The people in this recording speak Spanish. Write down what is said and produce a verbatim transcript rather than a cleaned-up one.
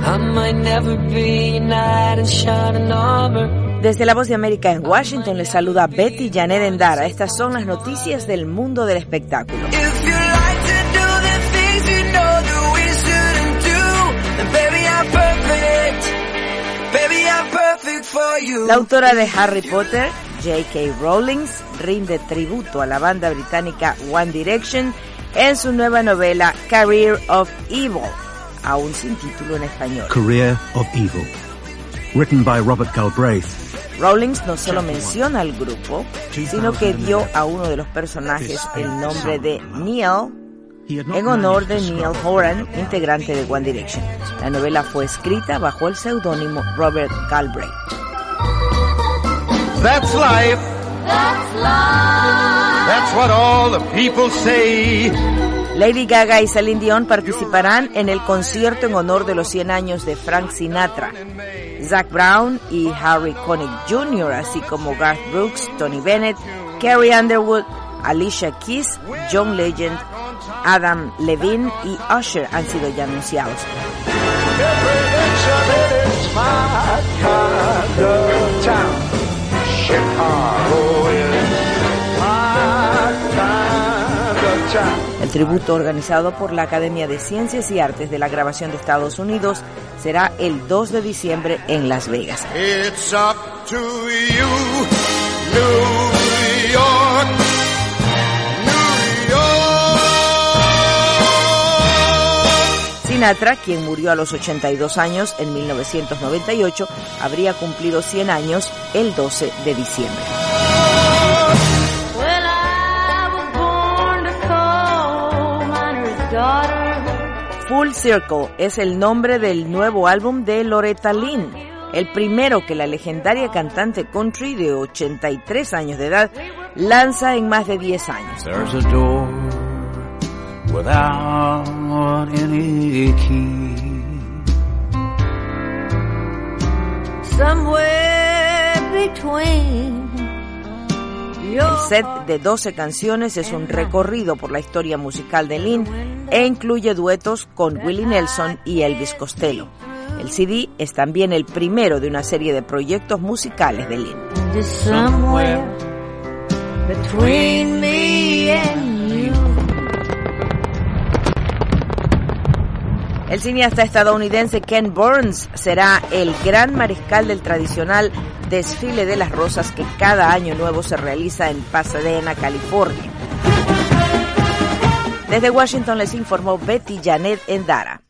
I might never be a knight in shining armor. Desde La Voz de América en Washington les saluda Betty Janet Endara. Estas son las noticias del mundo del espectáculo. La autora de Harry Potter, J K Rowling, rinde tributo a la banda británica One Direction en su nueva novela Career of Evil, aún sin título en español. Career of Evil, written by Robert Galbraith. Rowling no solo menciona al grupo, sino que dio a uno de los personajes el nombre de Neil, en honor de Neil Horan, integrante de One Direction. La novela fue escrita bajo el seudónimo Robert Galbraith. That's life. That's life. That's what all the people say. Lady Gaga y Celine Dion participarán en el concierto en honor de los cien años de Frank Sinatra. Zac Brown y Harry Connick junior, así como Garth Brooks, Tony Bennett, Carrie Underwood, Alicia Keys, John Legend, Adam Levine y Usher han sido ya anunciados. El tributo organizado por la Academia de Ciencias y Artes de la Grabación de Estados Unidos será el dos de diciembre en Las Vegas. It's up to you, New York, New York. Sinatra, quien murió a los ochenta y dos años en mil novecientos noventa y ocho, habría cumplido cien años el doce de diciembre. Full Circle es el nombre del nuevo álbum de Loretta Lynn, el primero que la legendaria cantante country de ochenta y tres años de edad lanza en más de diez años. There's a door without any key. Somewhere between. El set de doce canciones es un recorrido por la historia musical de Lynn e incluye duetos con Willie Nelson y Elvis Costello. El C D es también el primero de una serie de proyectos musicales de Lynn. Somewhere between me and you. El cineasta estadounidense Ken Burns será el gran mariscal del tradicional Desfile de las Rosas que cada año nuevo se realiza en Pasadena, California. Desde Washington les informó Betty Janet Endara.